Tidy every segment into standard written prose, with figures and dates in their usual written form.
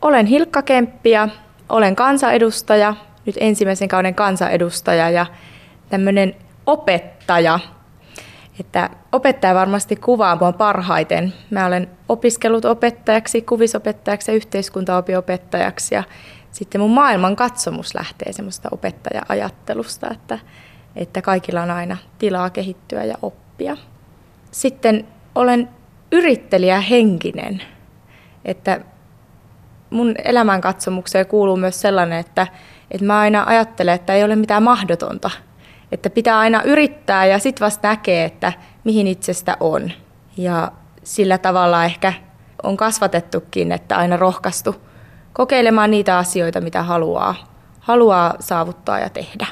Olen Hilkka Kemppi ja olen kansanedustaja, nyt ensimmäisen kauden kansanedustaja ja tämmöinen opettaja. Että opettaja varmasti kuvaa mua parhaiten. Mä olen opiskellut opettajaksi, kuvisopettajaksi ja yhteiskuntaopinopettajaksi ja sitten mun maailman katsomus lähtee semmoista opettaja-ajattelusta, että kaikilla on aina tilaa kehittyä ja oppia. Sitten olen yrittelijähenkinen, että mun elämänkatsomukseen kuuluu myös sellainen, että mä aina ajattelen, että ei ole mitään mahdotonta. Että pitää aina yrittää ja sitten vasta näkee, että mihin itsestä on. Ja sillä tavalla ehkä on kasvatettukin, että aina rohkaistu kokeilemaan niitä asioita, mitä haluaa saavuttaa ja tehdä.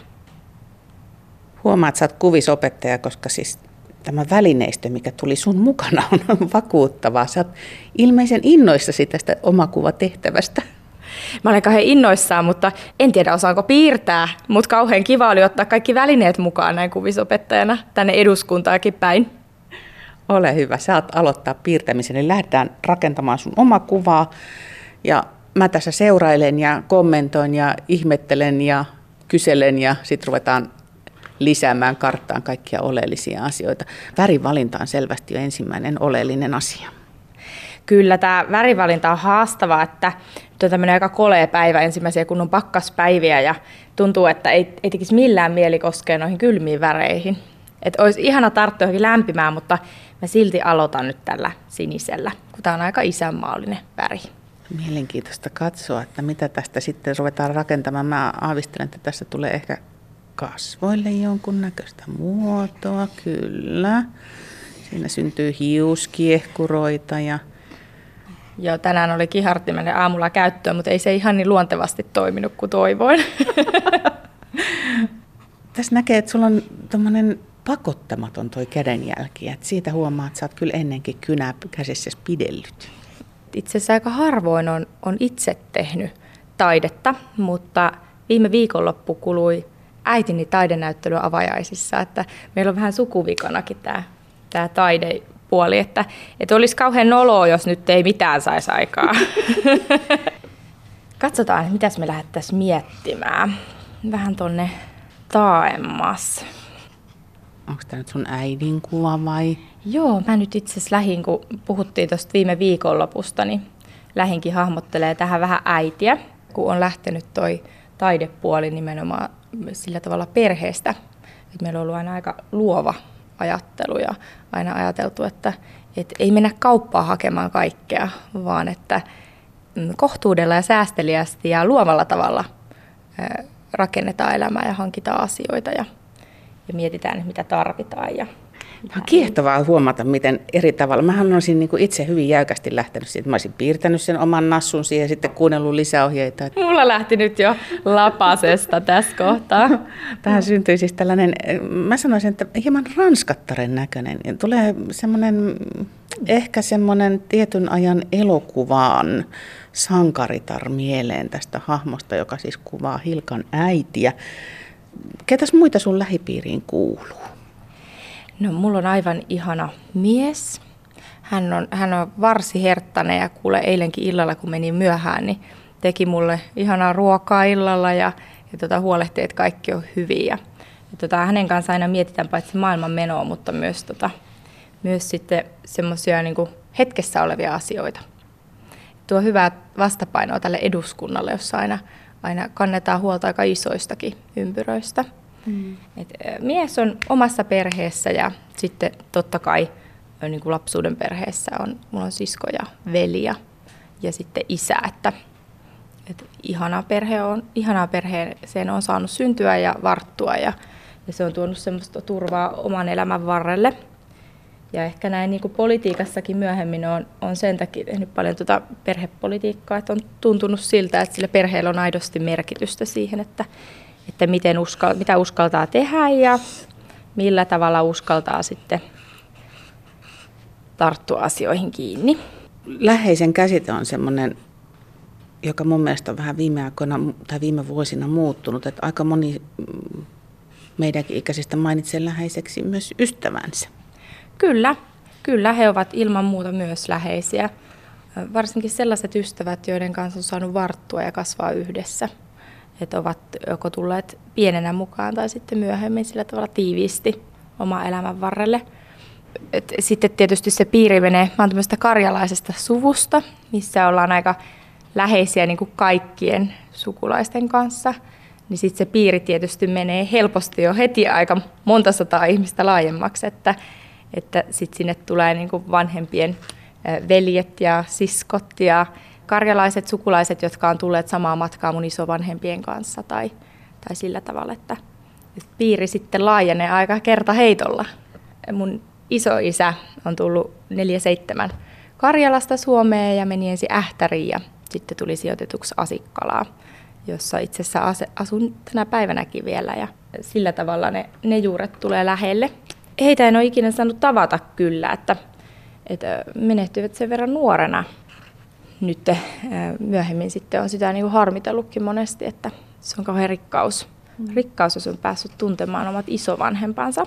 Huomaat, että sä oot kuvisopettaja, koska siis tämä välineistö, mikä tuli sun mukana, on vakuuttavaa. Sä oot ilmeisen innoissasi tästä omakuvatehtävästä. Mä olen kauhean innoissaan, mutta en tiedä osaanko piirtää, mutta kauhean kiva oli ottaa kaikki välineet mukaan näin kuvisopettajana tänne eduskuntaankin päin. Ole hyvä, saat aloittaa piirtämisen, eli lähdetään rakentamaan sun omakuvaa. Ja mä tässä seurailen ja kommentoin ja ihmettelen ja kyselen ja sitten ruvetaan lisäämään karttaan kaikkia oleellisia asioita. Värivalinta on selvästi jo ensimmäinen oleellinen asia. Kyllä tämä värivalinta on haastavaa, että nyt on tämmöinen aika kolea päivä ensimmäisiä kunnon pakkaspäiviä ja tuntuu, että ei tekisi millään mieli koskea noihin kylmiin väreihin. Että olisi ihana tarttua johonkin lämpimään, mutta mä silti aloitan nyt tällä sinisellä, kun tämä on aika isänmaallinen väri. Mielenkiintoista katsoa, että mitä tästä sitten ruvetaan rakentamaan. Mä aavistelen, että tässä tulee ehkä kasvoille jonkunnäköistä muotoa, kyllä. Siinä syntyy hiuskiehkuroita ja joo, tänään oli kiharttimelle aamulla käyttöön, mutta ei se ihan niin luontevasti toiminut kuin toivoin. Tässä näkee, että sulla on tommoinen pakottamaton toi kädenjälki. Että siitä huomaa, että sä oot kyllä ennenkin kynää käsissäsi pidellyt. Itse asiassa aika harvoin on itse tehnyt taidetta, mutta viime viikonloppu kului äitini taidenäyttely avajaisissa. Että meillä on vähän sukuvikanakin tämä taidepuoli, että olisi kauhean noloa, jos nyt ei mitään saisi aikaa. Katsotaan, mitäs me lähdettäisiin miettimään. Vähän tonne taaemmas. Onko tämä nyt sun äidin kuva vai? Joo, mä nyt itse asiassa lähdin, kun puhuttiin tuosta viime viikonlopusta, niin lähinkin hahmottelee tähän vähän äitiä, kun on lähtenyt toi taidepuoli nimenomaan sillä tavalla perheestä. Et meillä on ollut aina aika luova ajattelu ja aina ajateltu, että ei mennä kauppaan hakemaan kaikkea, vaan että kohtuudella ja säästeliästi ja luovalla tavalla rakennetaan elämää ja hankitaan asioita ja mietitään, mitä tarvitaan. On kiehtovaa huomata, miten eri tavalla. Mähän olisin niin kuin itse hyvin jäykästi lähtenyt siitä. Mä olisin piirtänyt sen oman nassun siihen ja sitten kuunnellut lisäohjeita. Mulla lähti nyt jo lapasesta tässä kohtaa. Tähän syntyi siis tällainen, mä sanoisin, että hieman ranskattaren näköinen. Tulee semmoinen, ehkä semmoinen tietyn ajan elokuvaan sankaritar mieleen tästä hahmosta, joka siis kuvaa Hilkan äitiä. Ketäs muita sun lähipiiriin kuuluu? No, mulla on aivan ihana mies. Hän on varsin herttainen ja kuule eilenkin illalla, kun menin myöhään, niin teki mulle ihanaa ruokaa illalla ja huolehtii, että kaikki on hyvin. Ja hänen kanssaan aina mietitään paitsi maailman menoa, mutta myös sitten semmoisia niin kuin hetkessä olevia asioita. Tuo hyvää vastapainoa tälle eduskunnalle, jossa aina kannetaan huolta aika isoistakin ympyröistä. Mies on omassa perheessä ja sitten totta kai niin kuin lapsuuden perheessä mulla on sisko ja veli ja sitten isä, että ihanaa perheeseen on saanut syntyä ja varttua ja se on tuonut semmoista turvaa oman elämän varrelle. Ja ehkä näin niin kuin politiikassakin myöhemmin on sen takia tehnyt paljon perhepolitiikkaa, että on tuntunut siltä, että sillä perheellä on aidosti merkitystä siihen, että mitä uskaltaa tehdä ja millä tavalla uskaltaa sitten tarttua asioihin kiinni. Läheisen käsite on semmoinen, joka mun mielestä on vähän viime vuosina muuttunut, että aika moni meidänkin ikäisistä mainitsee läheiseksi myös ystävänsä. Kyllä, he ovat ilman muuta myös läheisiä. Varsinkin sellaiset ystävät, joiden kanssa on saanut varttua ja kasvaa yhdessä. Että ovat joko tulleet pienenä mukaan tai sitten myöhemmin sillä tavalla tiiviisti oma elämän varrelle. Sitten tietysti se piiri menee, mä oon tämmöistä karjalaisesta suvusta, missä ollaan aika läheisiä niin kuin kaikkien sukulaisten kanssa. Niin sitten se piiri tietysti menee helposti jo heti aika monta sataa ihmistä laajemmaksi, että sitten sinne tulee niin kuin vanhempien veljet ja siskot ja karjalaiset sukulaiset, jotka on tulleet samaa matkaa mun isovanhempien kanssa tai sillä tavalla, että piiri sitten laajenee aika kertaheitolla. Mun isoisä on tullut 47 Karjalasta Suomeen ja meni ensin Ähtäriin ja sitten tuli sijoitetuksi Asikkalaan, jossa itse asiassa asun tänä päivänäkin vielä ja sillä tavalla ne juuret tulee lähelle. Heitä en ole ikinä saanut tavata kyllä, että menehtyivät sen verran nuorena. Nyt myöhemmin sitten on sitä niin kuin harmitellutkin monesti, että se on kauhean rikkaus. Rikkaus, jos on päässyt tuntemaan omat isovanhempansa.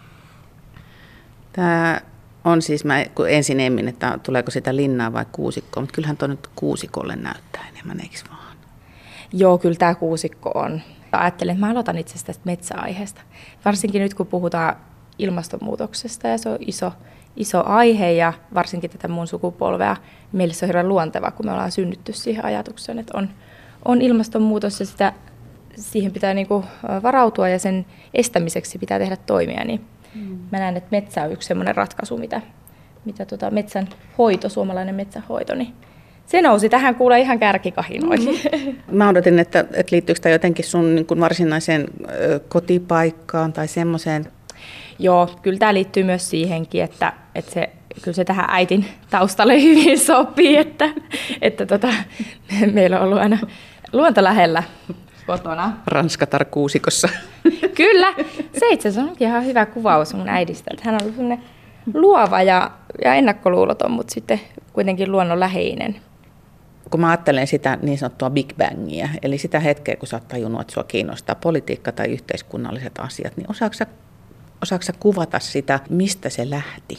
Tämä on siis, mä ensin emmin, että tuleeko sitä linnaa vai kuusikkoa, mutta kyllähän tuo nyt kuusikolle näyttää enemmän, eikö vaan? Joo, kyllä tämä kuusikko on. Ajattelen, että mä aloitan itse asiassa tästä metsäaiheesta. Varsinkin nyt, kun puhutaan ilmastonmuutoksesta ja se on iso aihe ja varsinkin tätä mun sukupolvea. Meille se on hirveän luonteva, kun me ollaan synnytty siihen ajatukseen, että on ilmastonmuutos ja siihen pitää niinku varautua ja sen estämiseksi pitää tehdä toimia. Niin mä näen, että metsä on yksi sellainen ratkaisu, mitä metsän hoito, suomalainen metsänhoito, niin se nousi tähän kuule ihan kärkikahinoihin. Mä odotin, että liittyykö tämä jotenkin sun niin kuin varsinaiseen kotipaikkaan tai semmoiseen. Joo, kyllä tämä liittyy myös siihenkin, että kyllä se tähän äitin taustalle hyvin sopii, että meillä on ollut aina luonto lähellä kotona. Ranskatar kuusikossa. Kyllä, se itse asiassa onkin ihan hyvä kuvaus mun äidistä, että hän on ollut sellainen luova ja ennakkoluuloton, mutta sitten kuitenkin luonnonläheinen. Kun mä ajattelen sitä niin sanottua Big Bangia, eli sitä hetkeä, kun sä oot tajunnut, että sua kiinnostaa politiikka tai yhteiskunnalliset asiat, niin osaatko sä kuvata sitä, mistä se lähti?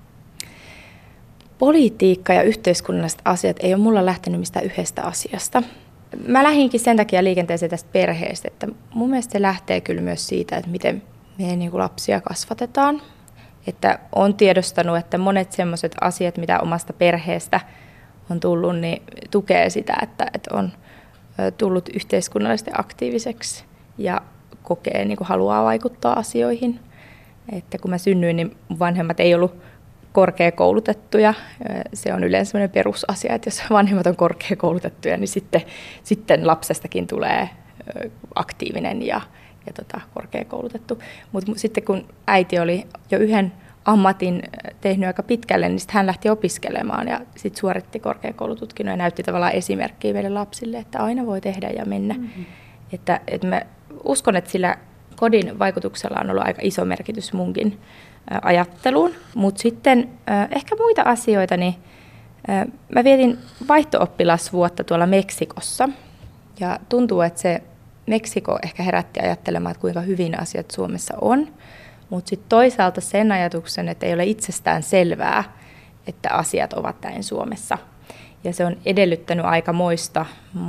Politiikka ja yhteiskunnalliset asiat ei ole mulla lähtenyt mistään yhdestä asiasta. Mä lähdinkin sen takia liikenteeseen tästä perheestä, että mun mielestä se lähtee kyllä myös siitä, että miten meidän niin kuin lapsia kasvatetaan. Että on tiedostanut, että monet sellaiset asiat, mitä omasta perheestä on tullut, niin tukee sitä, että on tullut yhteiskunnallisesti aktiiviseksi ja kokee, niin kuin haluaa vaikuttaa asioihin. Että kun mä synnyin, niin vanhemmat ei ollut korkeakoulutettuja. Se on yleensä sellainen perusasia, että jos vanhemmat on korkeakoulutettuja, niin sitten lapsestakin tulee aktiivinen ja korkeakoulutettu. Mutta sitten kun äiti oli jo yhden ammatin tehnyt aika pitkälle, niin sitten hän lähti opiskelemaan ja sitten suoritti korkeakoulututkinnon ja näytti tavallaan esimerkkiä meille lapsille, että aina voi tehdä ja mennä. Mm-hmm. Että mä uskon, että sillä kodin vaikutuksella on ollut aika iso merkitys munkin ajatteluun. Mutta sitten ehkä muita asioita, niin mä vietin vaihto-oppilasvuotta tuolla Meksikossa ja tuntuu, että se Meksiko ehkä herätti ajattelemaan, että kuinka hyvin asiat Suomessa on. Mutta sitten toisaalta sen ajatuksen, että ei ole itsestään selvää, että asiat ovat näin Suomessa. Ja se on edellyttänyt aika moista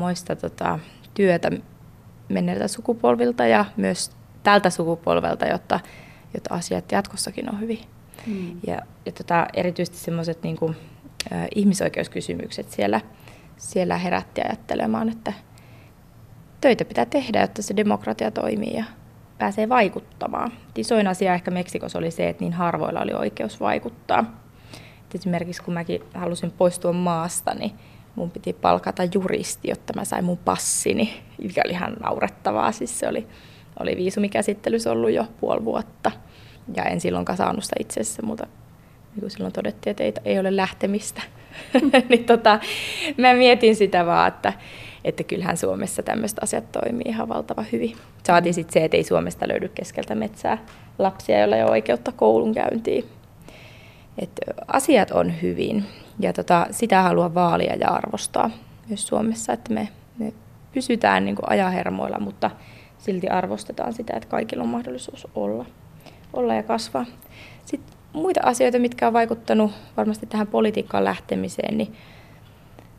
työtä menneiltä sukupolvilta ja myös tältä sukupolvelta, jotta asiat jatkossakin on hyvin. Ja erityisesti sellaiset niinku, ihmisoikeuskysymykset siellä herätti ajattelemaan, että töitä pitää tehdä, jotta se demokratia toimii ja pääsee vaikuttamaan. Isoin asia ehkä Meksikossa oli se, että niin harvoilla oli oikeus vaikuttaa. Esimerkiksi kun mäkin halusin poistua maasta, niin mun piti palkata juristi, jotta mä sain mun passini, mikä oli ihan naurettavaa. Siis se oli viisumikäsittelyssä ollut jo 5 vuotta. Ja en silloinkaan saanut sitä itse asiassa, mutta niin silloin todettiin, että ei ole lähtemistä. niin mä mietin sitä vaan, että kyllähän Suomessa tämmöiset asiat toimii ihan valtavan hyvin. Saatiin sitten se, että ei Suomesta löydy keskeltä metsää lapsia, joilla ei ole oikeutta koulunkäyntiin. Että asiat on hyvin ja sitä haluan vaalia ja arvostaa myös Suomessa, että me pysytään niin kuin ajahermoilla, mutta silti arvostetaan sitä, että kaikilla on mahdollisuus olla ja kasvaa. Sitten muita asioita, mitkä on vaikuttanut varmasti tähän politiikkaan lähtemiseen, niin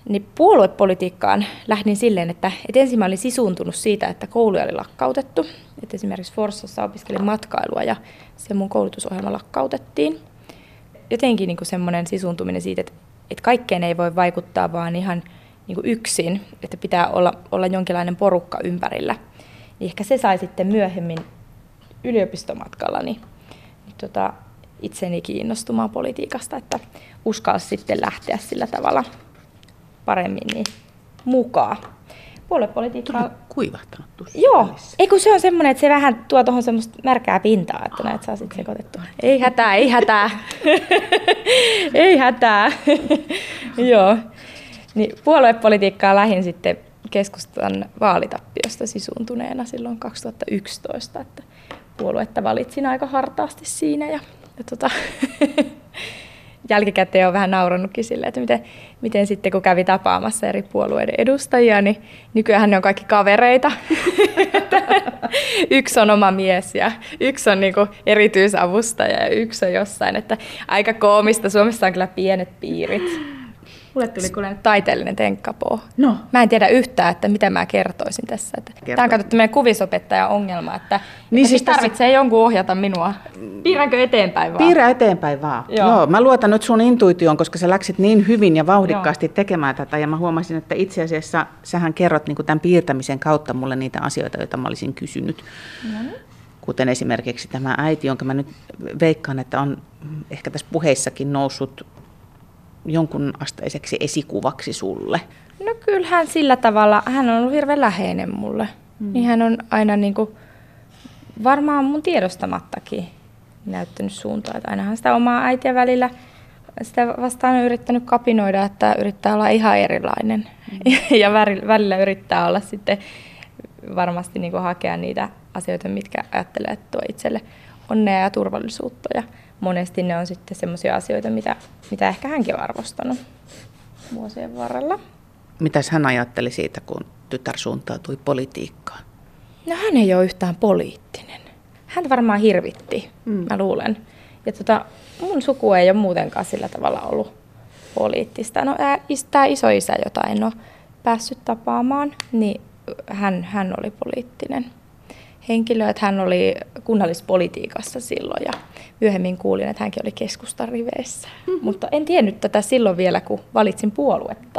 Niin puoluepolitiikkaan lähdin silleen, että ensin mä olin sisuuntunut siitä, että kouluja oli lakkautettu. Et esimerkiksi Forssassa opiskelin matkailua ja se mun koulutusohjelma lakkautettiin. Jotenkin niin kuin semmoinen sisuuntuminen siitä, että kaikkeen ei voi vaikuttaa vaan ihan niin kuin yksin, että pitää olla jonkinlainen porukka ympärillä. Niin ehkä se sai sitten myöhemmin yliopistomatkallani itseni kiinnostumaan politiikasta, että uskalsi sitten lähteä sillä tavalla paremmin niin mukaan. Puoluepolitiikkaa... Tuli kuivahtanut tuossa. Joo, eikö se on semmoinen, että se vähän tuo tuohon semmoista märkää pintaa, että näitä saa sitten sekoitettua. Ei hätää, ei hätää. Ei hätää. Joo. Niin puoluepolitiikkaa lähdin sitten keskustan vaalitappiosta sisuuntuneena silloin 2011, että puoluetta valitsin aika hartaasti siinä ja jälkikäteen on vähän naurannutkin silleen, että miten sitten kun kävi tapaamassa eri puolueiden edustajia, niin nykyään ne on kaikki kavereita. Yksi on oma mies ja yksi on niinku erityisavustaja ja yksi on jossain. Että aika koomista. Suomessa on kyllä pienet piirit. Mulle tuli kuule taiteellinen tenkkapoo. No. Mä en tiedä yhtään, että mitä mä kertoisin tässä. Tämä on katsottu meidän kuvisopettajan ongelma, että niin siis tarvitsee jonkun ohjata minua. Piirränkö eteenpäin vaan? Piirrä eteenpäin vaan. Joo. Mä luotan nyt sun intuitioon, koska sä läksit niin hyvin ja vauhdikkaasti tekemään tätä. Ja mä huomasin, että itse asiassa sähän kerrot niin kuin tämän piirtämisen kautta mulle niitä asioita, joita mä olisin kysynyt. Kuten esimerkiksi tämä äiti, jonka mä nyt veikkaan, että on ehkä tässä puheissakin noussut jonkun asteiseksi esikuvaksi sulle? No kyllähän sillä tavalla, hän on ollut hirveän läheinen mulle. Niin hän on aina niinku, varmaan mun tiedostamattakin näyttänyt suuntaa. Että ainahan sitä omaa äitiä välillä sitä vastaan on yrittänyt kapinoida, että yrittää olla ihan erilainen. Ja välillä yrittää olla sitten varmasti niinku hakea niitä asioita, mitkä ajattelee, että tuo itselle onnea ja turvallisuutta. Ja monesti ne on sitten semmoisia asioita, mitä ehkä hänkin on arvostanut vuosien varrella. Mitäs hän ajatteli siitä, kun tytär suuntautui politiikkaan? No hän ei ole yhtään poliittinen. Hän varmaan hirvitti, mä luulen. Ja mun suku ei ole muutenkaan sillä tavalla ollut poliittista. No tämä isoisä, jota en ole päässyt tapaamaan, niin hän oli poliittinen henkilö, että hän oli kunnallispolitiikassa silloin ja myöhemmin kuulin, että hänkin oli keskustan riveissä. Mutta en tiennyt tätä silloin vielä, kun valitsin puoluetta.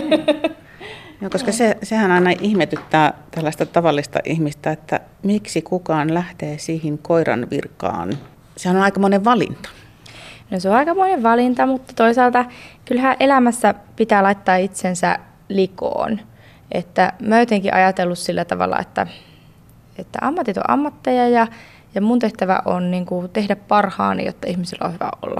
Joo, koska sehän aina ihmetyttää tällaista tavallista ihmistä, että miksi kukaan lähtee siihen koiran virkaan. Sehän on aikamoinen valinta. No se on aikamoinen valinta, mutta toisaalta kyllähän elämässä pitää laittaa itsensä likoon. Että mä jotenkin ajatellut sillä tavalla, että ammatit on ammatteja ja mun tehtävä on niin kuin tehdä parhaani, jotta ihmisillä on hyvä olla.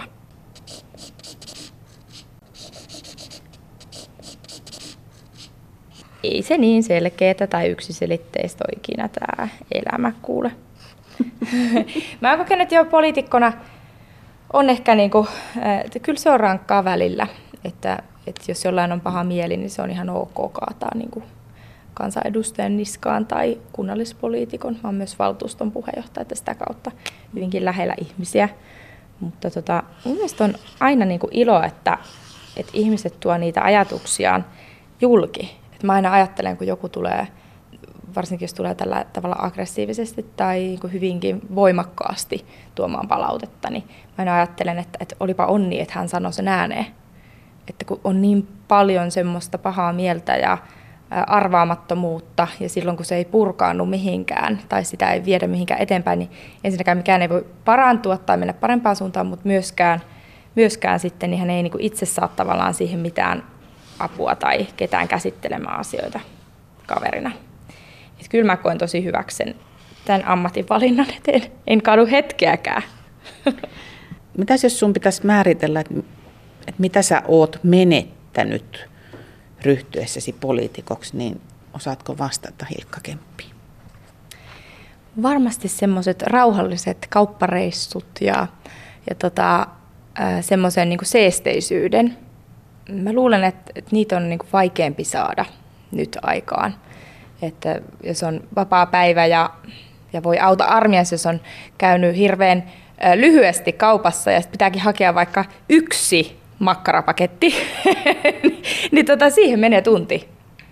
Ei se niin selkeätä tai yksiselitteistä ole ikinä tämä elämä, kuule. Mä oon kokenut jo poliitikkona, on ehkä niinku, että kyllä se on rankkaa välillä, että jos jollain on paha mieli, niin se on ihan ok kaataa niinku kansanedustajan niskaan tai kunnallispoliitikon. Mä oon myös valtuuston puheenjohtaja, että sitä kautta hyvinkin lähellä ihmisiä. Mutta mun mielestä on aina niinku ilo, että ihmiset tuo niitä ajatuksiaan julki. Et mä aina ajattelen, kun joku tulee, varsinkin jos tulee tällä tavalla aggressiivisesti tai niinku hyvinkin voimakkaasti tuomaan palautetta, niin mä aina ajattelen, että olipa onni, että hän sanoi sen ääneen. Että kun on niin paljon semmoista pahaa mieltä ja arvaamattomuutta ja silloin kun se ei purkaannu mihinkään tai sitä ei viedä mihinkään eteenpäin, niin ensinnäkään mikään ei voi parantua tai mennä parempaan suuntaan, mutta myöskään sitten niin hän ei niinku itse saa tavallaan siihen mitään apua tai ketään käsittelemään asioita kaverina. Et kyllä mä koen tosi hyväksi tämän ammatinvalinnan, että en kadu hetkeäkään. Mitäs jos sun pitäisi määritellä, että mitä sä oot menettänyt ryhtyessäsi poliitikoksi, niin osaatko vastata, Hilkka Kemppi? Varmasti semmoiset rauhalliset kauppareissut ja semmoisen niin kuin seesteisyyden. Mä luulen, että niitä on niin kuin vaikeampi saada nyt aikaan. Että jos on vapaa päivä ja voi auta armias, jos on käynyt hirveän lyhyesti kaupassa ja pitääkin hakea vaikka yksi makkarapaketti, niin siihen menee tunti.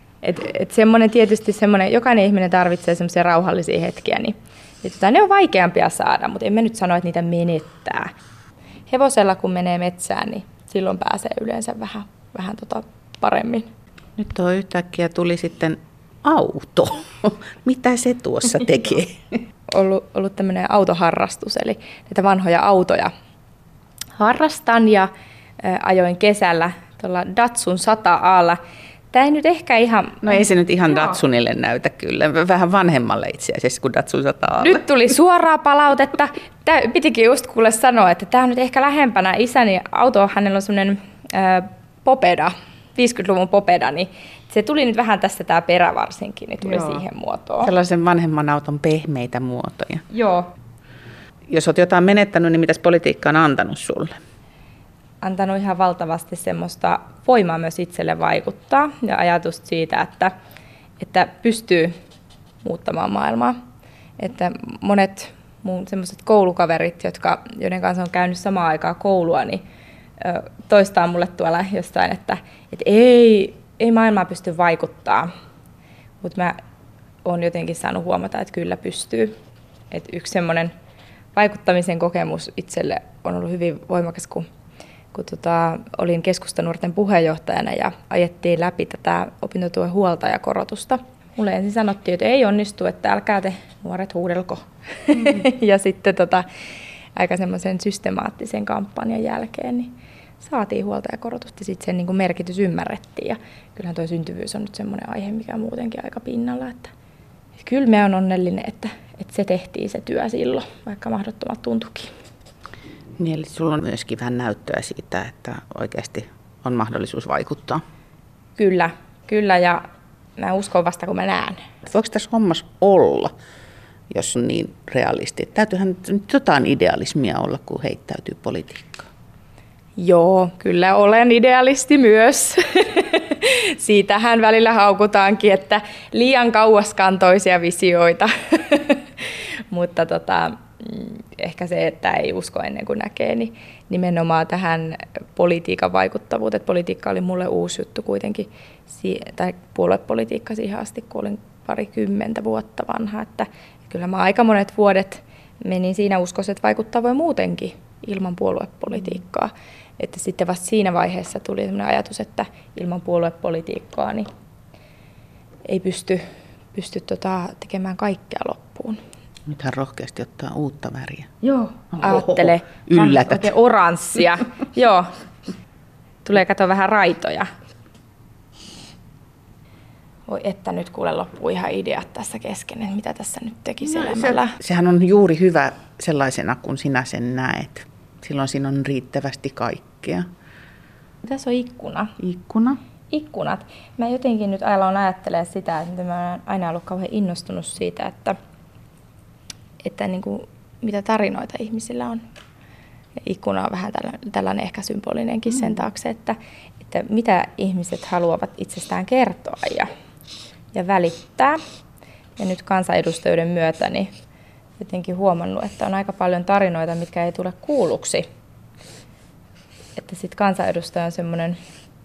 Tietysti jokainen ihminen tarvitsee semmoisia rauhallisia hetkiä, niin ne on vaikeampia saada, mutta en mä nyt sano, että niitä menettää. Hevosella kun menee metsään, niin silloin pääsee yleensä vähän paremmin. Nyt yhtäkkiä tuli sitten auto. Mitä se tuossa tekee? Ollut tämmöinen autoharrastus, eli näitä vanhoja autoja harrastan ja ajoin kesällä tuolla Datsun 100A:lla. Tämä ei nyt ehkä ihan... No ei se nyt ihan Datsunille näytä kyllä. Vähän vanhemmalle itse asiassa kuin Datsun 100A:lle. Nyt tuli suoraa palautetta. Pitikin just kuule sanoa, että tämä on nyt ehkä lähempänä isäni auto. Hänellä on semmoinen Popeda, 50-luvun Popeda, niin se tuli nyt vähän tässä tämä perä varsinkin, niin tuli siihen muotoon. Sellaisen vanhemman auton pehmeitä muotoja. Joo. Jos olet jotain menettänyt, niin mitäs politiikka on antanut sulle? Antanut ihan valtavasti semmoista voimaa myös itselle vaikuttaa ja ajatusta siitä, että pystyy muuttamaan maailmaa. Että monet mun semmoiset koulukaverit, joiden kanssa on käynyt samaan aikaan koulua, niin toistaa mulle tuolla jostain, että ei maailmaa pysty vaikuttaa. Mutta mä oon jotenkin saanut huomata, että kyllä pystyy. Et yksi semmoinen vaikuttamisen kokemus itselle on ollut hyvin voimakas, kun olin keskustanuorten puheenjohtajana ja ajettiin läpi tätä opintotuen huoltajakorotusta. Mulle ensin sanottiin, että ei onnistu, että älkää te nuoret huudelko. Ja sitten aika semmoisen systemaattisen kampanjan jälkeen niin saatiin huoltajakorotusta ja sitten sen niin kuin merkitys ymmärrettiin. Ja kyllähän tuo syntyvyys on nyt semmoinen aihe, mikä on muutenkin aika pinnalla. Että kyllä me on onnellinen, että se tehtiin se työ silloin, vaikka mahdottomat tuntuikin. Niin, eli sulla on myöskin vähän näyttöä siitä, että oikeasti on mahdollisuus vaikuttaa. Kyllä ja mä uskon vasta, kun mä näen. Voiko tässä hommassa olla, jos on niin realisti? Täytyyhän nyt jotain idealismia olla, kun heittäytyy politiikkaan. Joo, kyllä olen idealisti myös. Siitähän välillä haukutaankin, että liian kauaskantoisia visioita. Mutta ehkä se, että ei usko ennen kuin näkee, niin nimenomaan tähän politiikan vaikuttavuuteen. Politiikka oli mulle uusi juttu kuitenkin, tai puoluepolitiikka siihen asti, kun olin 20 vuotta vanha. Että kyllä mä aika monet vuodet menin siinä uskossa, että vaikuttaa voi muutenkin ilman puoluepolitiikkaa. Että sitten vasta siinä vaiheessa tuli sellainen ajatus, että ilman puoluepolitiikkaa niin ei pysty tekemään kaikkea loppuun. Nyt hän rohkeasti ottaa uutta väriä. Joo, ajattele. Yllätät. Oikein oranssia. Joo, tulee kato vähän raitoja. Voi että nyt kuule loppuu ihan ideat tässä kesken, että mitä tässä nyt tekisi elämällä. Sehän on juuri hyvä sellaisena, kun sinä sen näet. Silloin siinä on riittävästi kaikkea. Tässä on ikkuna. Ikkunat. Mä jotenkin nyt aloin ajattelemaan sitä, että mä oon aina ollut kauhean innostunut siitä, että niin kuin, mitä tarinoita ihmisillä on. Ja ikkuna on vähän tällainen ehkä symbolinenkin sen taakse, että mitä ihmiset haluavat itsestään kertoa ja välittää. Ja nyt kansanedustajuuden myötä niin jotenkin huomannut, että on aika paljon tarinoita, mitkä ei tule kuulluksi. Että sitten kansanedustaja on semmoinen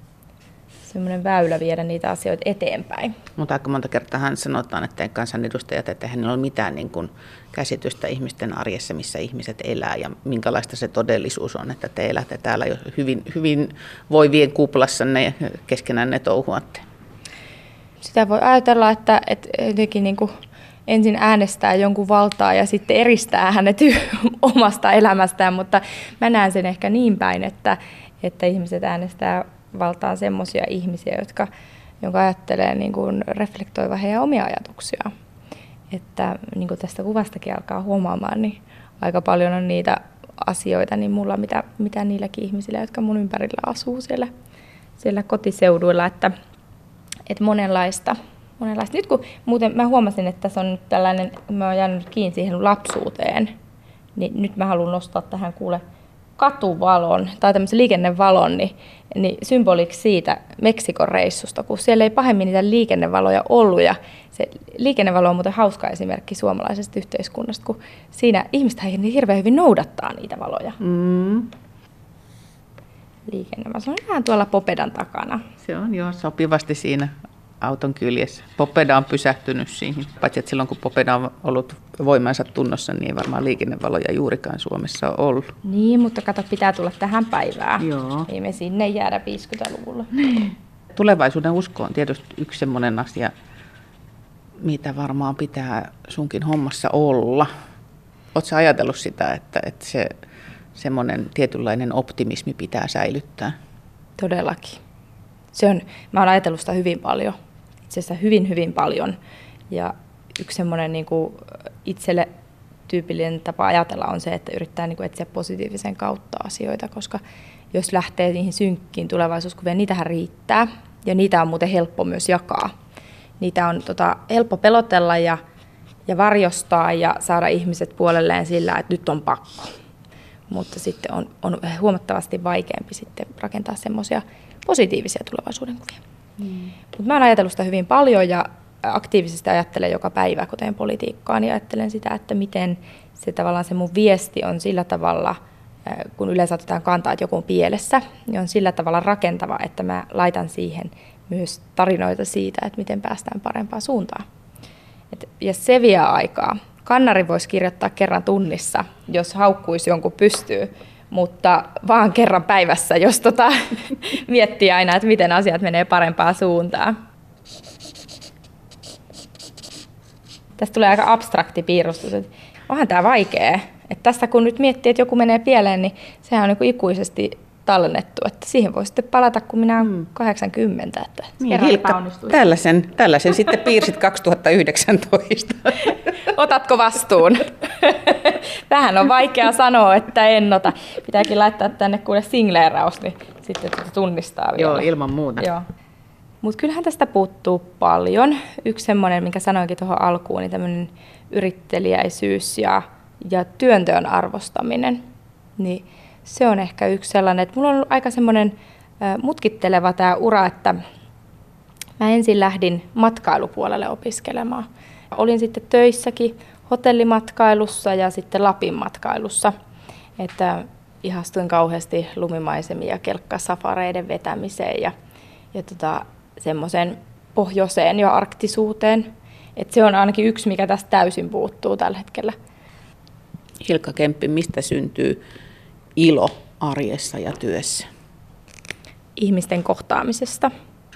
väylä viedä niitä asioita eteenpäin. Mutta aika monta kertaa sanotaan, että kansanedustajat, että hänellä on mitään niin kuin käsitystä ihmisten arjessa, missä ihmiset elää ja minkälaista se todellisuus on, että te elätte täällä jo hyvin voivien kuplassanne ja keskenään ne touhuatte. Sitä voi ajatella, että jotenkin niin kuin ensin äänestää jonkun valtaa ja sitten eristää hänet omasta elämästään, mutta mä näen sen ehkä niin päin, että ihmiset äänestää valtaan semmoisia ihmisiä, jonka ajattelee niin kuin reflektoiva heidän omia ajatuksiaan. Että niin kuin tästä kuvastakin alkaa huomaamaan, niin aika paljon on niitä asioita niin mulla, mitä niilläkin ihmisillä, jotka mun ympärillä asuu siellä kotiseuduilla, että monenlaista. Nyt kun muuten mä huomasin, että tässä on nyt tällainen, mä oon jäänyt kiinni siihen lapsuuteen, niin nyt mä haluan nostaa tähän kuule katuvalon tai tämmöisen liikennevalon niin symboliksi siitä Meksikon reissusta, kun siellä ei pahemmin niitä liikennevaloja ollut. Ja se liikennevalo on muuten hauska esimerkki suomalaisesta yhteiskunnasta, kun siinä ihmiset hirveän hyvin noudattaa niitä valoja. liikenne. Mä sanon vähän tuolla Popedan takana. Se on jo sopivasti siinä auton kyljessä. Popeda on pysähtynyt siihen. Paitsi että silloin kun Popeda on ollut voimansa tunnossa, niin ei varmaan liikennevaloja juurikaan Suomessa ole ollut. Niin, mutta kato, pitää tulla tähän päivään. Joo. Ei me sinne jäädä 50-luvulla. Tulevaisuuden usko on tietysti yksi semmoinen asia, mitä varmaan pitää sunkin hommassa olla. Oletko ajatellut sitä, että se semmoinen tietynlainen optimismi pitää säilyttää? Todellakin. Mä oon ajatellut sitä hyvin paljon. Itse asiassa hyvin paljon. Ja yksi semmoinen niin kuin itselle tyypillinen tapa ajatella on se, että yrittää niin kuin etsiä positiivisen kautta asioita, koska jos lähtee niihin synkkiin tulevaisuuskuviin, niitähän riittää. Ja niitä on muuten helppo myös jakaa. Niitä on helppo pelotella ja varjostaa ja saada ihmiset puolelleen sillä, että nyt on pakko. Mutta sitten on huomattavasti vaikeampi sitten rakentaa semmoisia positiivisia tulevaisuuden kuvia. Mutta mä oon ajatellut sitä hyvin paljon ja aktiivisesti ajattelen joka päivä, kun teen politiikkaa, niin ajattelen sitä, että miten se tavallaan se mun viesti on sillä tavalla, kun yleensä otetaan kantaa, että joku on pielessä, niin on sillä tavalla rakentava, että mä laitan siihen myös tarinoita siitä, että miten päästään parempaan suuntaan. Ja se vie aikaa. Kannari voisi kirjoittaa kerran tunnissa, jos haukkuisi jonkun pystyy, mutta vaan kerran päivässä, jos miettii aina, että miten asiat menee parempaan suuntaan. Tästä tulee aika abstrakti piirustus, että onhan tämä vaikea. Että tässä kun nyt miettii, että joku menee pieleen, niin sehän on niin ikuisesti tallennettu. Että siihen voi sitten palata, kun minä olen 80. Että niin, Hilkka, tällaisen sitten piirsit 2019. Otatko vastuun? Vähän on vaikea sanoa, että en ota. Pitääkin laittaa tänne kuule singleeraus, niin sitten tunnistaa vielä. Joo, ilman muuta. Joo. Mutta kyllähän tästä puuttuu paljon. Yksi semmoinen, minkä sanoinkin tuohon alkuun, niin tämmöinen yritteliäisyys ja työnteon arvostaminen. Niin se on ehkä yksi sellainen, että mulla on ollut aika semmoinen mutkitteleva tämä ura, että mä ensin lähdin matkailupuolelle opiskelemaan. Olin sitten töissäkin hotellimatkailussa ja sitten Lapin matkailussa, että ihastuin kauheasti lumimaisemia ja kelkkasafareiden vetämiseen ja semmoiseen pohjoiseen ja arktisuuteen. Että se on ainakin yksi, mikä tästä täysin puuttuu tällä hetkellä. Hilkka Kemppi, mistä syntyy ilo arjessa ja työssä? Ihmisten kohtaamisesta.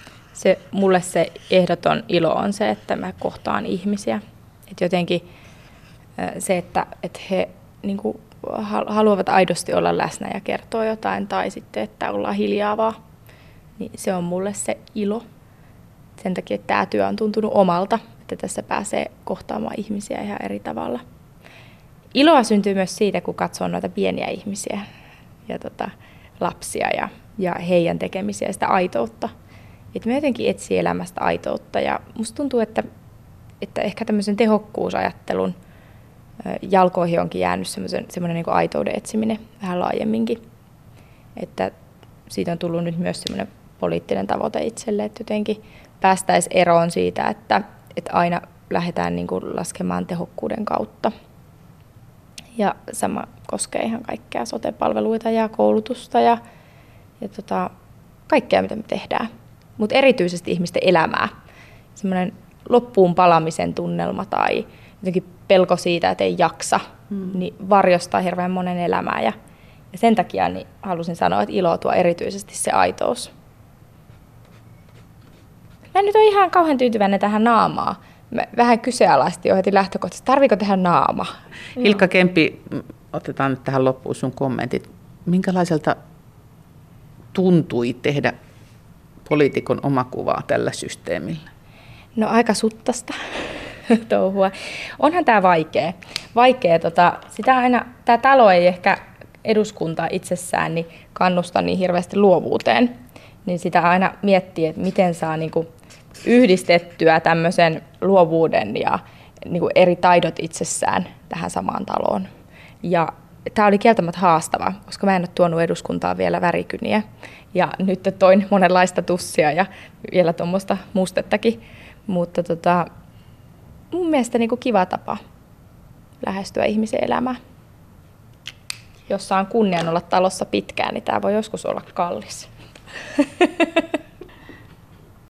Mulle se ehdoton ilo on se, että mä kohtaan ihmisiä. Et jotenkin se, että he niin kuin haluavat aidosti olla läsnä ja kertoa jotain, tai sitten, että ollaan hiljaa vaan, niin se on mulle se ilo. Sen takia, että tämä työ on tuntunut omalta, että tässä pääsee kohtaamaan ihmisiä ihan eri tavalla. Iloa syntyy myös siitä, kun katsoo noita pieniä ihmisiä ja lapsia ja heidän tekemisiä ja sitä aitoutta. Et mä jotenkin etsin elämästä aitoutta ja musta tuntuu, että ehkä tämmöisen tehokkuusajattelun jalkoihin onkin jäänyt semmoinen niin kuin aitouden etsiminen vähän laajemminkin. Että siitä on tullut nyt myös semmoinen poliittinen tavoite itselle, että jotenkin päästäisiin eroon siitä, että aina lähdetään niin kuin laskemaan tehokkuuden kautta. Ja sama koskee ihan kaikkea sote-palveluita ja koulutusta ja kaikkea, mitä me tehdään. Mutta erityisesti ihmisten elämää. Semmoinen loppuun palamisen tunnelma tai jotenkin pelko siitä, että ei jaksa, niin varjostaa hirveän monen elämää. Ja sen takia niin halusin sanoa, että ilo tuo erityisesti se aitous. Mä en nyt ole ihan kauhean tyytyväinen tähän naamaan. Mä vähän kyseenalaisesti jo heti lähtökohtaisesti, tarviiko tehdä naama? Hilkka Kemppi, otetaan nyt tähän loppuun sun kommentit. Minkälaiselta tuntui tehdä poliitikon omakuvaa tällä systeemillä? No aika suttasta touhua. Onhan tämä vaikea. Sitä aina, tämä talo ei ehkä eduskunta itsessään niin kannusta niin hirveästi luovuuteen. Niin sitä aina miettii, että miten saa niinku yhdistettyä tämmöisen luovuuden ja niinku eri taidot itsessään tähän samaan taloon. Ja tämä oli kieltämättä haastava, koska mä en ole tuonut eduskuntaan vielä värikyniä. Ja nyt toin monenlaista tussia ja vielä tuommoista mustettakin. Mutta mun mielestä niinku kiva tapa lähestyä ihmisen elämää. jos saan kunnian olla talossa pitkään, niin tämä voi joskus olla kallis.